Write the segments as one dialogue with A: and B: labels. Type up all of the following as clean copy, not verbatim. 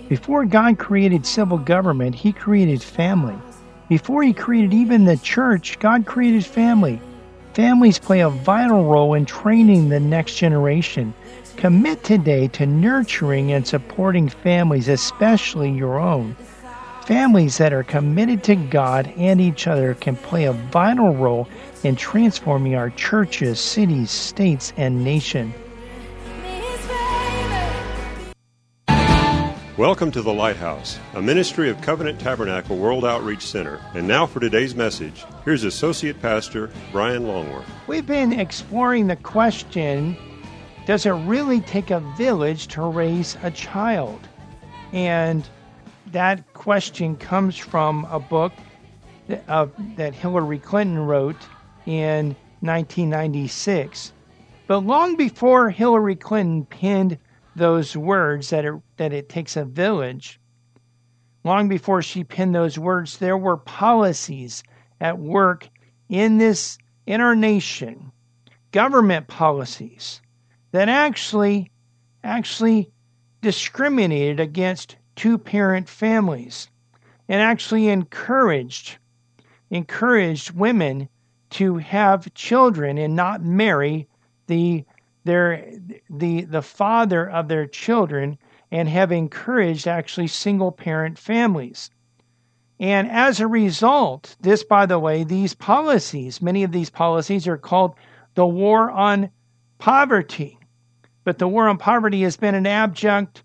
A: Before God created civil government, He created family. Before He created even the church, God created family. Families play a vital role in training the next generation. Commit today to nurturing and supporting families, especially your own. Families that are committed to God and each other can play a vital role in transforming our churches, cities, states, and nation.
B: Welcome to The Lighthouse, a ministry of Covenant Tabernacle World Outreach Center. And now for today's message, here's Associate Pastor Brian Longworth.
A: We've been exploring the question, does it really take a village to raise a child? And that question comes from a book that Hillary Clinton wrote in 1996. But long before Hillary Clinton penned those words that it takes a village, long before she penned those words, there were policies at work in our nation, government policies that actually discriminated against two-parent families and actually encouraged women to have children and not marry the father of their children, and have encouraged actually single parent families. And as a result, by the way, many of these policies are called the War on Poverty. But the War on Poverty has been an abject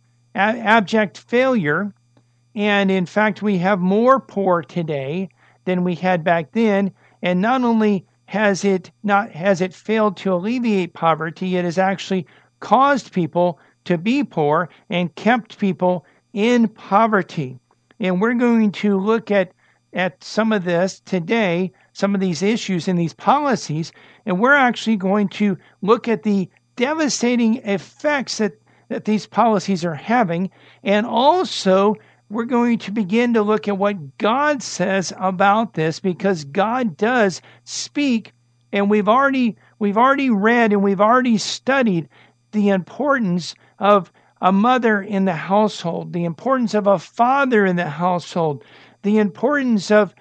A: failure. And in fact, we have more poor today than we had back then. And not only has it failed to alleviate poverty, it has actually caused people to be poor and kept people in poverty. And we're going to look at some of this today, some of these issues and these policies, and we're actually going to look at the devastating effects that these policies are having, and also we're going to begin to look at what God says about this, because God does speak, and we've already read and we've already studied the importance of a mother in the household, the importance of a father in the household, the importance of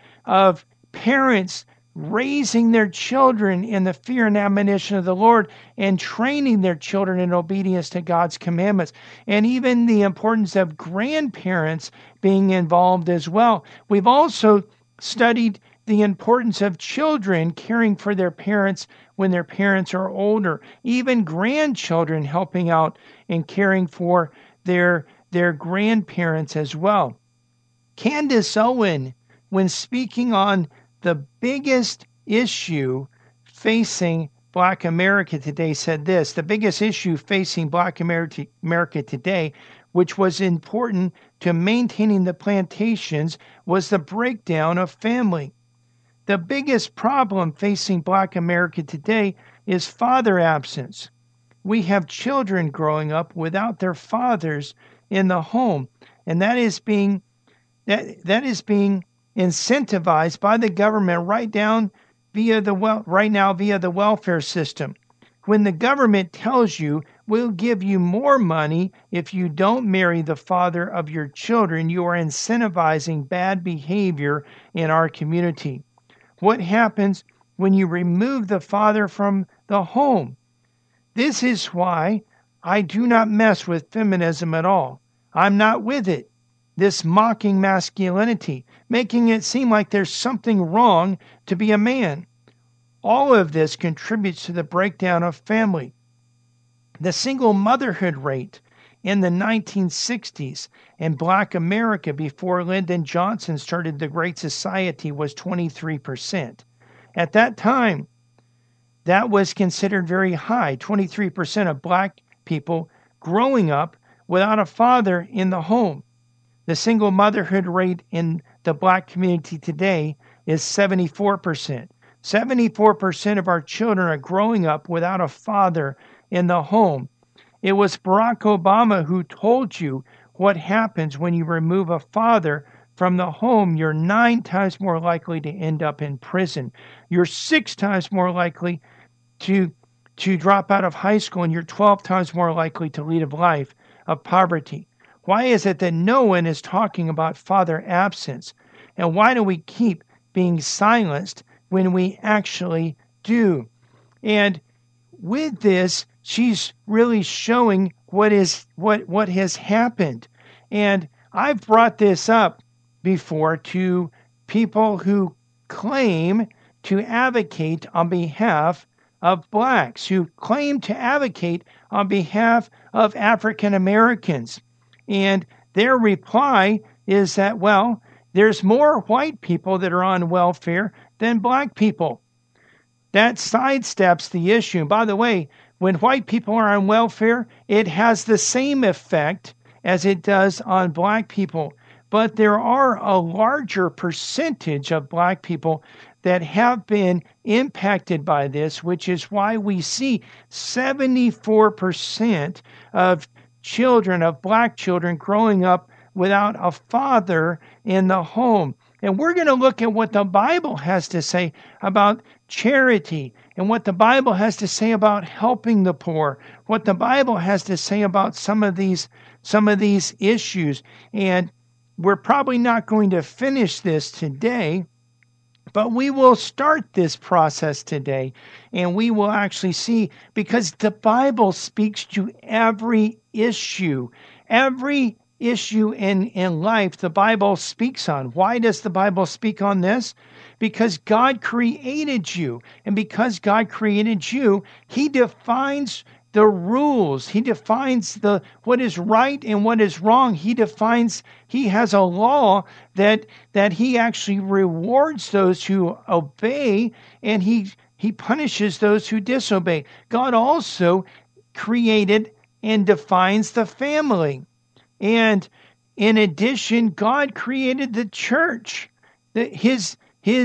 A: parents raising their children in the fear and admonition of the Lord and training their children in obedience to God's commandments, and even the importance of grandparents being involved as well. We've also studied the importance of children caring for their parents when their parents are older, even grandchildren helping out and caring for their grandparents as well. Candace Owen, when speaking on the biggest issue facing Black America today, said this: the biggest issue facing Black America today, which was important to maintaining the plantations, was the breakdown of family. The biggest problem facing Black America today is father absence. We have children growing up without their fathers in the home, and that is being incentivized by the government right now via the welfare system. When the government tells you, we'll give you more money if you don't marry the father of your children, you are incentivizing bad behavior in our community. What happens when you remove the father from the home? This is why I do not mess with feminism at all. I'm not with it. This mocking masculinity, making it seem like there's something wrong to be a man. All of this contributes to the breakdown of family. The single motherhood rate in the 1960s in Black America before Lyndon Johnson started the Great Society was 23%. At that time, that was considered very high. 23% of Black people growing up without a father in the home. The single motherhood rate in the Black community today is 74%. 74% of our children are growing up without a father in the home. It was Barack Obama who told you what happens when you remove a father from the home. You're 9 times more likely to end up in prison. You're 6 times more likely to drop out of high school, and you're 12 times more likely to lead a life of poverty. Why is it that no one is talking about father absence? And why do we keep being silenced when we actually do? And with this, she's really showing what has happened. And I've brought this up before to people who claim to advocate on behalf of blacks, who claim to advocate on behalf of African Americans. And their reply is that, well, there's more white people that are on welfare than black people. That sidesteps the issue. And by the way, when white people are on welfare, it has the same effect as it does on black people. But there are a larger percentage of black people that have been impacted by this, which is why we see 74% of children, of black children, growing up without a father in the home. And we're going to look at what the Bible has to say about charity and what the Bible has to say about helping the poor, what the Bible has to say about some of these issues. And we're probably not going to finish this today, but we will start this process today, and we will actually see, because the Bible speaks to every issue in life, the Bible speaks on. Why does the Bible speak on this? Because God created you. And because God created you, He defines the rules. He defines what is right and what is wrong. He has a law that He actually rewards those who obey, and He punishes those who disobey. God also created and defines the family. And in addition, God created the church, his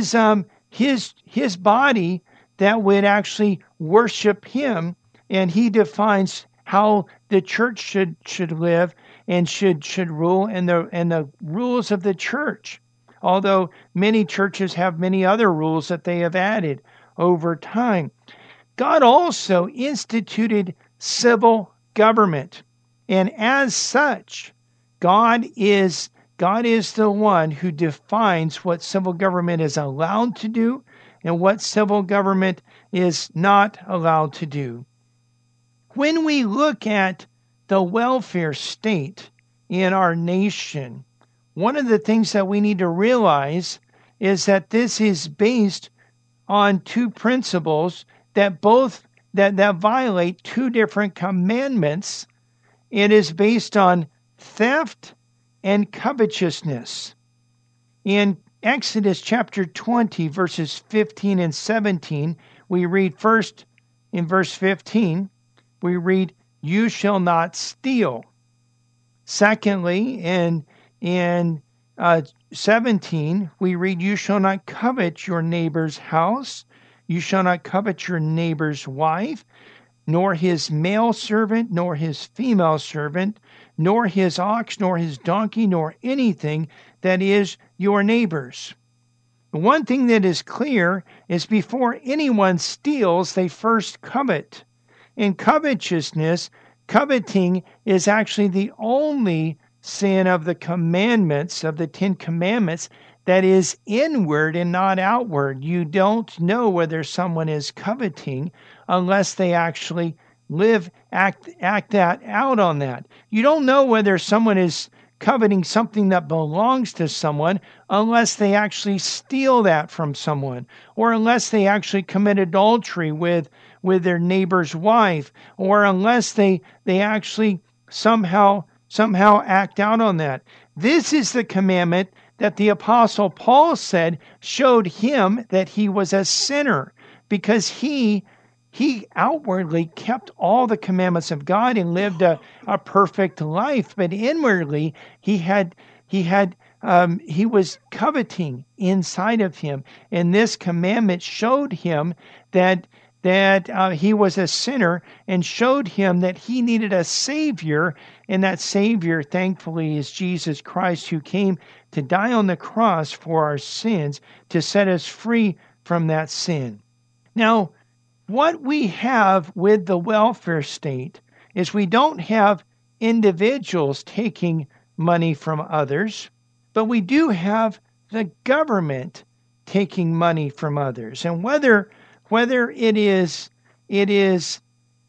A: body that would actually worship Him, and He defines how the church should live and should rule, and the rules of the church. Although many churches have many other rules that they have added over time. God also instituted civil government. And as such, God is the one who defines what civil government is allowed to do and what civil government is not allowed to do. When we look at the welfare state in our nation, one of the things that we need to realize is that this is based on two principles that violate two different commandments. It is based on theft and covetousness. In Exodus chapter 20, verses 15 and 17, we read first in verse 15, we read, "You shall not steal." Secondly, in 17, we read, "You shall not covet your neighbor's house. You shall not covet your neighbor's wife, nor his male servant, nor his female servant, nor his ox, nor his donkey, nor anything that is your neighbor's." One thing that is clear is before anyone steals, they first covet. In covetousness, coveting is actually the only sin of the commandments, of the 10 Commandments, that is inward and not outward. You don't know whether someone is coveting unless they actually act that out on that. You don't know whether someone is coveting something that belongs to someone unless they actually steal that from someone, or unless they actually commit adultery with their neighbor's wife, or unless they actually somehow act out on that. This is the commandment that the Apostle Paul said showed him that he was a sinner, because he outwardly kept all the commandments of God and lived a perfect life, but inwardly he was coveting inside of him, and this commandment showed him that he was a sinner, and showed him that he needed a Savior, and that Savior, thankfully, is Jesus Christ, who came to die on the cross for our sins to set us free from that sin. Now, what we have with the welfare state is we don't have individuals taking money from others, but we do have the government taking money from others. And whether it is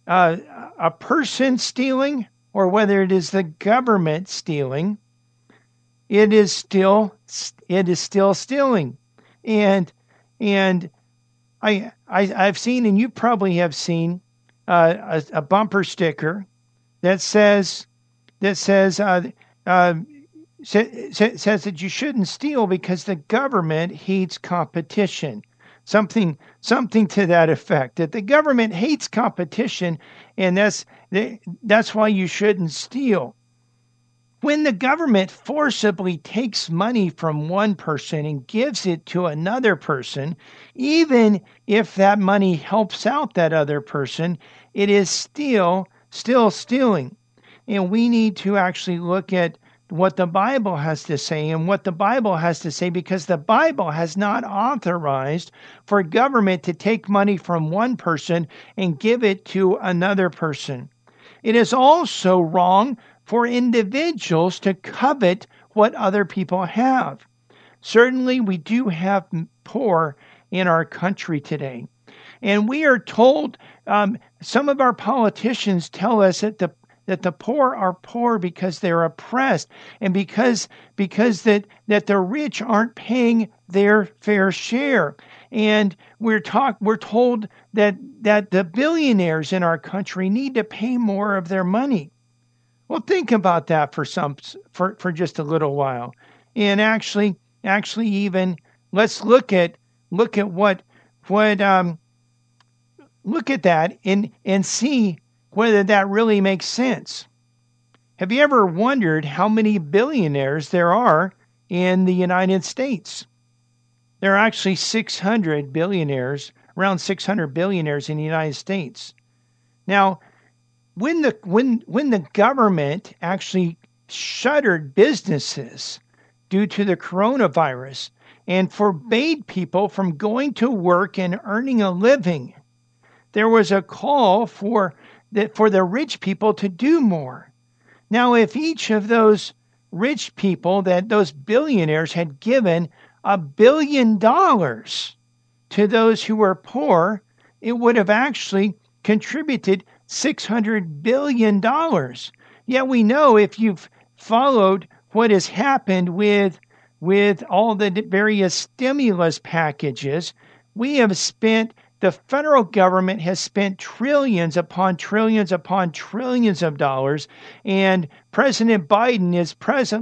A: a person stealing or whether it is the government stealing, it is still stealing. And and I've seen, and you probably have seen, a bumper sticker that says that says uh, says that you shouldn't steal because the government hates competition. Something to that effect. That the government hates competition, and that's why you shouldn't steal. When the government forcibly takes money from one person and gives it to another person, even if that money helps out that other person, it is still stealing. And we need to actually look at what the Bible has to say and what the Bible has to say, because the Bible has not authorized for government to take money from one person and give it to another person. It is also wrong for individuals to covet what other people have. Certainly, we do have poor in our country today. And we are told, some of our politicians tell us that the poor are poor because they're oppressed, and because that the rich aren't paying their fair share. And we're told that the billionaires in our country need to pay more of their money. Well, think about that for just a little while. And actually even let's look at what look at that and see whether that really makes sense. Have you ever wondered how many billionaires there are in the United States? There are actually 600 billionaires, around 600 billionaires in the United States. Now, when the government actually shuttered businesses due to the coronavirus and forbade people from going to work and earning a living, there was a call for the rich people to do more. Now, if each of those rich people, that those billionaires, had given $1 billion to those who were poor, it would have actually contributed $600 billion. Yet we know, if you've followed what has happened with all the various stimulus packages, we have spent the federal government has spent trillions upon trillions upon trillions of dollars, and President Biden is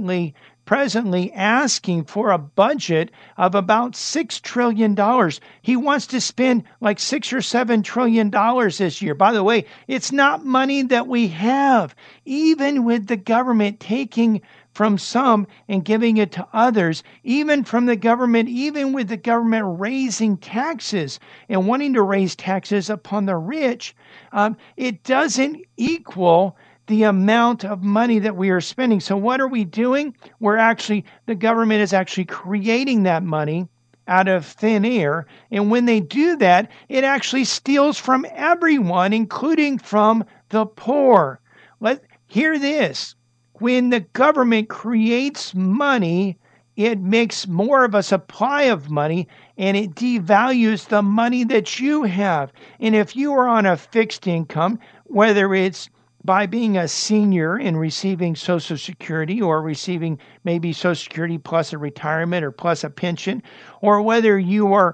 A: presently asking for a budget of about $6 trillion. He wants to spend like $6 or $7 trillion this year. By the way, it's not money that we have. Even with the government taking from some and giving it to others, even with the government raising taxes and wanting to raise taxes upon the rich, it doesn't equal the amount of money that we are spending. So what are we doing? The government is actually creating that money out of thin air. And when they do that, it actually steals from everyone, including from the poor. Hear this. When the government creates money, it makes more of a supply of money, and it devalues the money that you have. And if you are on a fixed income, whether it's by being a senior and receiving Social Security, or receiving maybe Social Security plus a retirement or plus a pension, or whether you are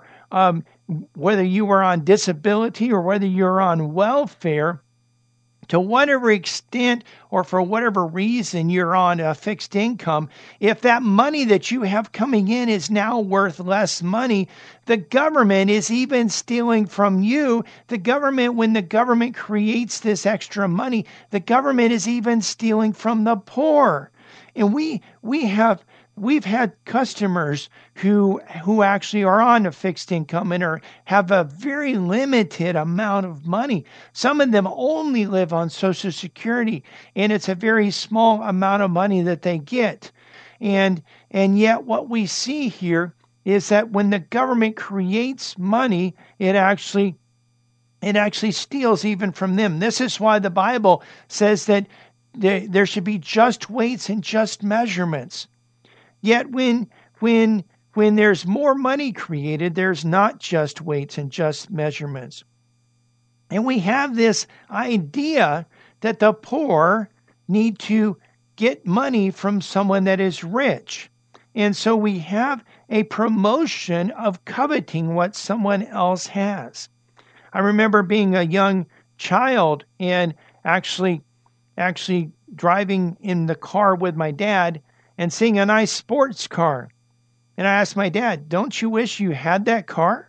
A: on disability, or whether you're on welfare, to whatever extent or for whatever reason you're on a fixed income, if that money that you have coming in is now worth less money, the government is even stealing from you. When the government creates this extra money, the government is even stealing from the poor. And we've had customers who actually are on a fixed income and have a very limited amount of money. Some of them only live on Social Security, and it's a very small amount of money that they get. And yet what we see here is that when the government creates money, it actually steals even from them. This is why the Bible says that there should be just weights and just measurements. Yet when there's more money created, there's not just weights and just measurements. And we have this idea that the poor need to get money from someone that is rich. And so we have a promotion of coveting what someone else has. I remember being a young child and actually driving in the car with my dad and seeing a nice sports car. And I asked my dad, "Don't you wish you had that car?"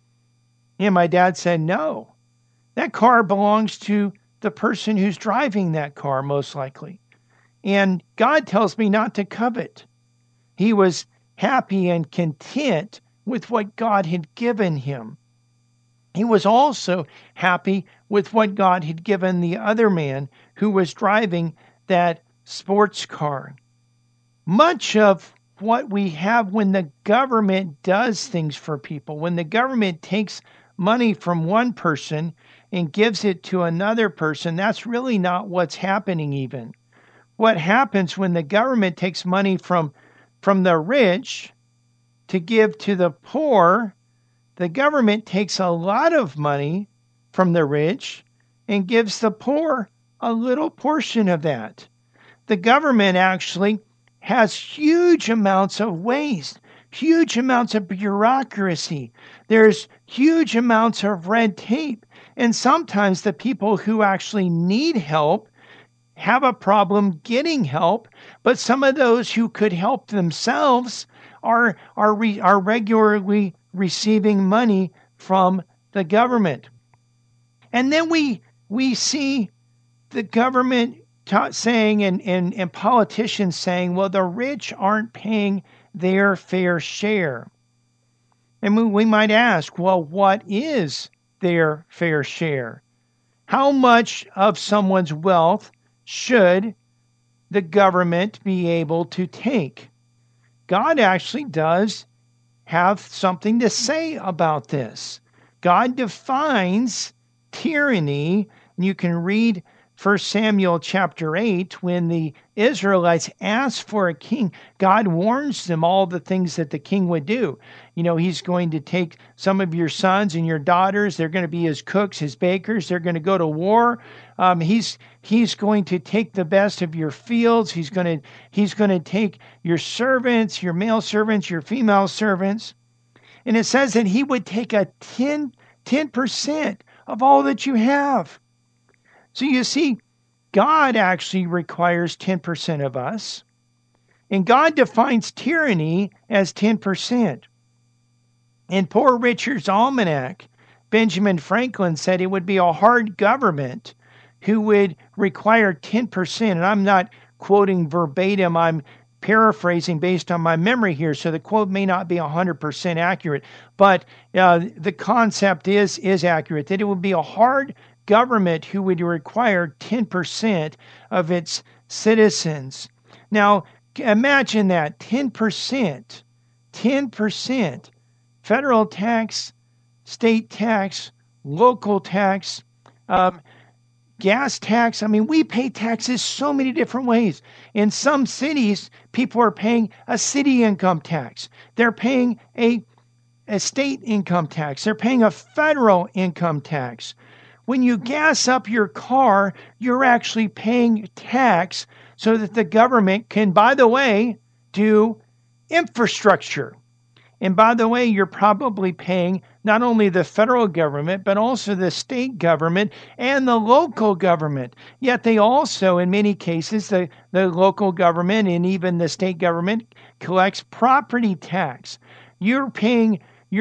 A: And my dad said, "No. That car belongs to the person who's driving that car, most likely. And God tells me not to covet." He was happy and content with what God had given him. He was also happy with what God had given the other man who was driving that sports car. Much of what we have when the government does things for people, when the government takes money from one person and gives it to another person, that's really not what's happening even. What happens when the government takes money from the rich to give to the poor, the government takes a lot of money from the rich and gives the poor a little portion of that. The government actually has huge amounts of waste, huge amounts of bureaucracy. There's huge amounts of red tape. And sometimes the people who actually need help have a problem getting help, but some of those who could help themselves are regularly receiving money from the government. And then we see the government saying and politicians saying, well, the rich aren't paying their fair share. And we might ask, well, what is their fair share? How much of someone's wealth should the government be able to take? God actually does have something to say about this. God defines tyranny, and you can read 1 Samuel chapter 8, when the Israelites ask for a king, God warns them all the things that the king would do. He's going to take some of your sons and your daughters. They're going to be his cooks, his bakers. They're going to go to war. He's going to take the best of your fields. He's going to take your servants, your male servants, your female servants. And it says that he would take a 10% of all that you have. So you see, God actually requires 10% of us, and God defines tyranny as 10%. In Poor Richard's Almanac, Benjamin Franklin said it would be a hard government who would require 10%. And I'm not quoting verbatim, I'm paraphrasing based on my memory here, so the quote may not be 100% accurate, but the concept is accurate, that it would be a hard government who would require 10% of its citizens. Now, imagine that 10%, 10%, federal tax, state tax, local tax, gas tax. I mean, we pay taxes so many different ways. In some cities, people are paying a city income tax. They're paying a state income tax. They're paying a federal income tax. When you gas up your car, you're actually paying tax so that the government can, by the way, do infrastructure. And by the way, you're probably paying not only the federal government, but also the state government and the local government. Yet they also, in many cases, the local government and even the state government collects property tax. You're paying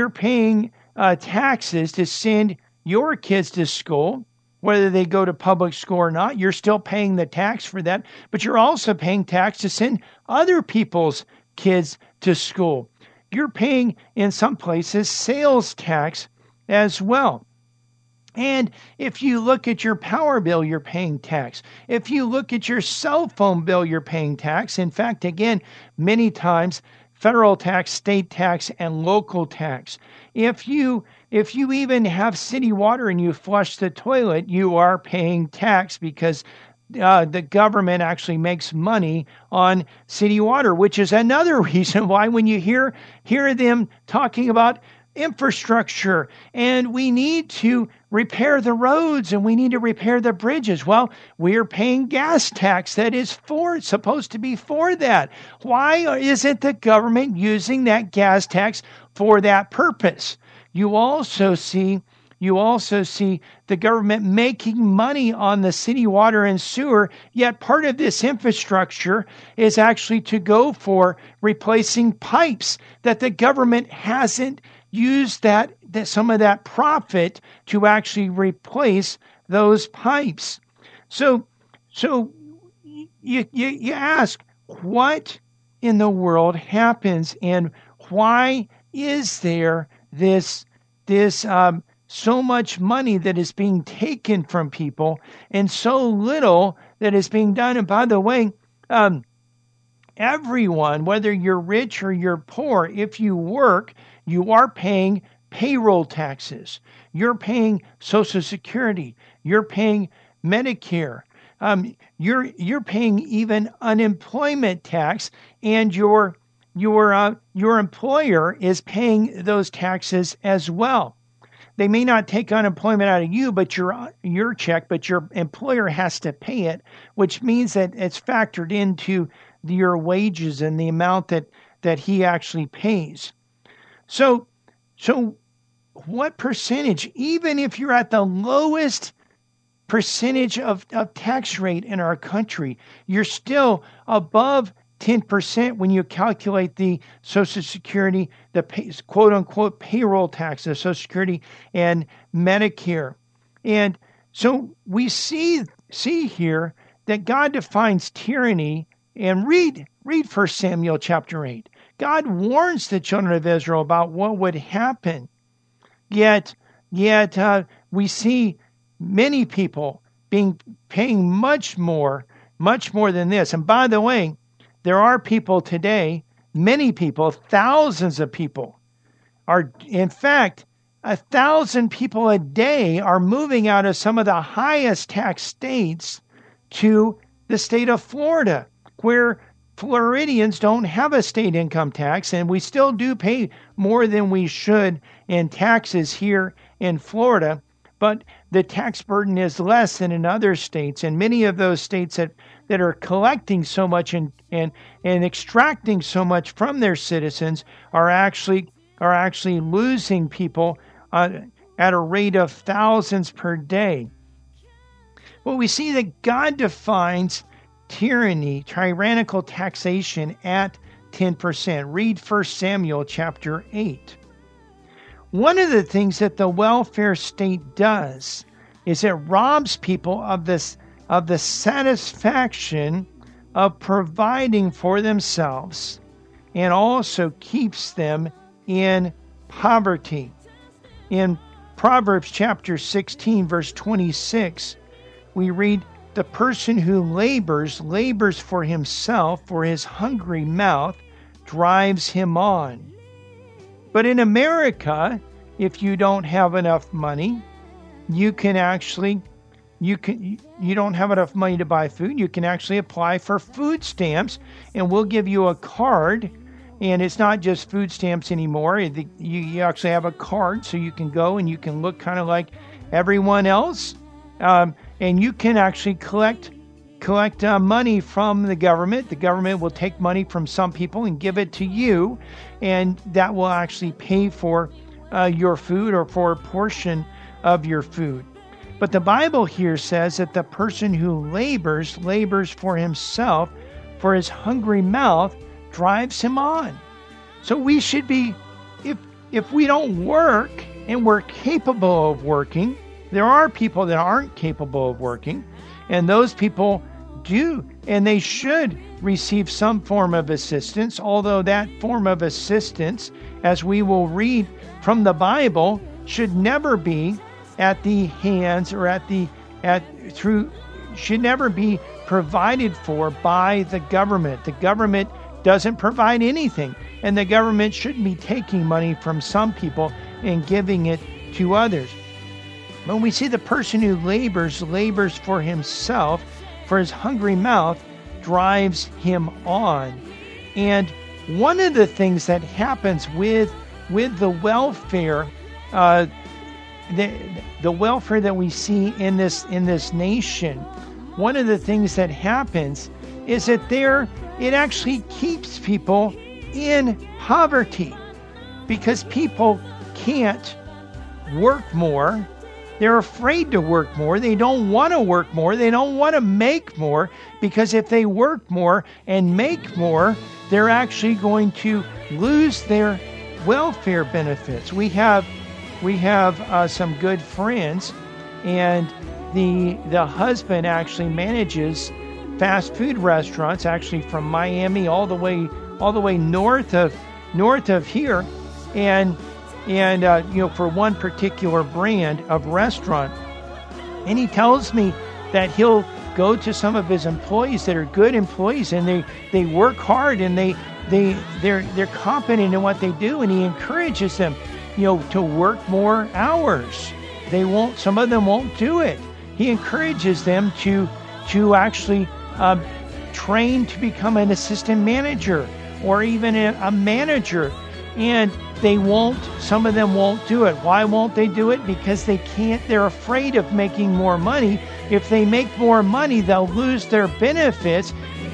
A: taxes to send your kids to school, whether they go to public school or not. You're still paying the tax for that, but you're also paying tax to send other people's kids to school. You're paying, in some places, sales tax as well. And if you look at your power bill, you're paying tax. If you look at your cell phone bill, you're paying tax. In fact, again, many times, federal tax, state tax, and local tax. If you even have city water and you flush the toilet, you are paying tax because the government actually makes money on city water, which is another reason why when you hear them talking about infrastructure and we need to repair the roads and we need to repair the bridges. Well, we're paying gas tax that is supposed to be for that. Why isn't the government using that gas tax for that purpose? You also see the government making money on the city water and sewer, yet part of this infrastructure is actually to go for replacing pipes that the government hasn't used that some of that profit to actually replace those pipes. So you ask, what in the world happens, and why is there this so much money that is being taken from people and so little that is being done? And by the way, everyone, whether you're rich or you're poor, if you work, you are paying payroll taxes. You're paying Social Security. You're paying Medicare. You're paying even unemployment tax, and your employer is paying those taxes as well. They may not take unemployment out of you, but your check, but your employer has to pay it, which means that it's factored into your wages and the amount that he actually pays. So what percentage, even if you're at the lowest percentage of tax rate in our country, you're still above 10% when you calculate the Social Security, the quote unquote payroll tax of Social Security and Medicare. And so we see here that God defines tyranny, and read 1 Samuel chapter 8. God warns the children of Israel about what would happen. Yet we see many people paying much more than this. And by the way, there are people today, many people, thousands of people are, in fact, 1,000 people a day are moving out of some of the highest tax states to the state of Florida, where Floridians don't have a state income tax, and we still do pay more than we should in taxes here in Florida, but the tax burden is less than in other states. And many of those states that are collecting so much and extracting so much from their citizens are actually losing people at a rate of thousands per day. Well, we see that God defines tyranny, tyrannical taxation at 10%. Read 1 Samuel chapter 8. One of the things that the welfare state does is it robs people of the satisfaction of providing for themselves, and also keeps them in poverty. In Proverbs chapter 16, verse 26, we read, "The person who labors for himself, for his hungry mouth drives him on." But in America, if you don't have enough money, you don't have enough money to buy food, you can actually apply for food stamps, and we'll give you a card. And it's not just food stamps anymore. You actually have a card, so you can go and you can look kind of like everyone else. And you can actually collect money from the government. The government will take money from some people and give it to you, and that will actually pay for your food, or for a portion of your food. But the Bible here says that the person who labors for himself, for his hungry mouth drives him on. So we should be, if we don't work and we're capable of working, there are people that aren't capable of working, and those people do, and they should receive some form of assistance, although that form of assistance, as we will read from the Bible, should never be at the hands or should never be provided for by the government. The government doesn't provide anything, and the government shouldn't be taking money from some people and giving it to others. When we see the person who labors for himself, for his hungry mouth drives him on. And one of the things that happens with the welfare, the welfare that we see in this nation, one of the things that happens is that it actually keeps people in poverty, because people can't work more. They're afraid to work more. They don't want to work more. They don't want to make more, because if they work more and make more, they're actually going to lose their welfare benefits. We have some good friends, and the husband actually manages fast food restaurants, actually from Miami all the way north of here, and for one particular brand of restaurant. And he tells me that he'll go to some of his employees that are good employees, and they work hard, and they're competent in what they do, and he encourages them, to work more hours. Some of them won't do it. He encourages them to actually train to become an assistant manager or even a manager, and some of them won't do it. Why won't they do it? Because they can't. They're afraid of making more money. If they make more money, they'll lose their benefits.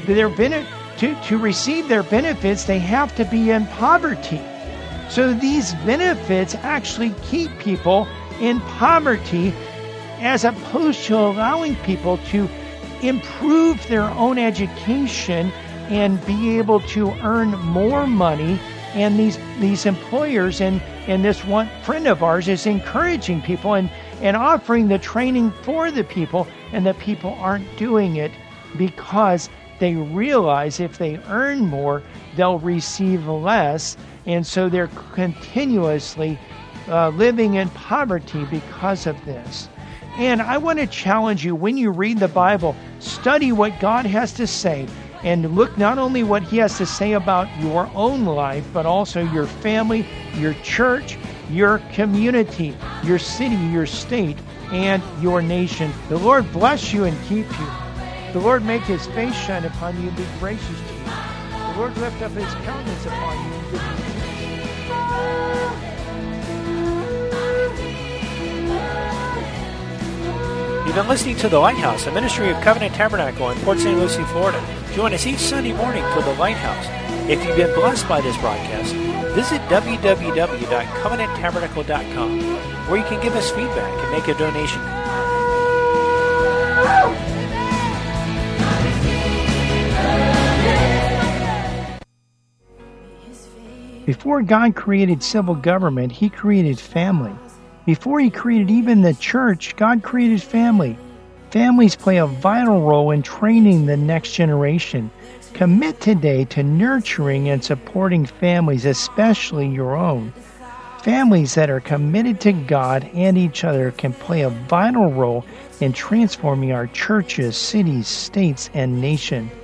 A: To receive their benefits, they have to be in poverty. So these benefits actually keep people in poverty, as opposed to allowing people to improve their own education and be able to earn more money. And these employers and this one friend of ours is encouraging people and offering the training for the people, and the people aren't doing it because they realize if they earn more, they'll receive less. And so they're continuously living in poverty because of this. And I want to challenge you, when you read the Bible, study what God has to say, and look not only what he has to say about your own life, but also your family, your church, your community, your city, your state, and your nation. The Lord bless you and keep you. The Lord make his face shine upon you and be gracious to you. The Lord lift up his countenance upon you and give you peace.
C: You've been listening to The Lighthouse, a ministry of Covenant Tabernacle in Port St. Lucie, Florida. Join us each Sunday morning for The Lighthouse. If you've been blessed by this broadcast, visit www.covenanttabernacle.com, where you can give us feedback and make a donation.
A: Before God created civil government, he created family. Before he created even the church, God created family. Families play a vital role in training the next generation. Commit today to nurturing and supporting families, especially your own. Families that are committed to God and each other can play a vital role in transforming our churches, cities, states, and nation.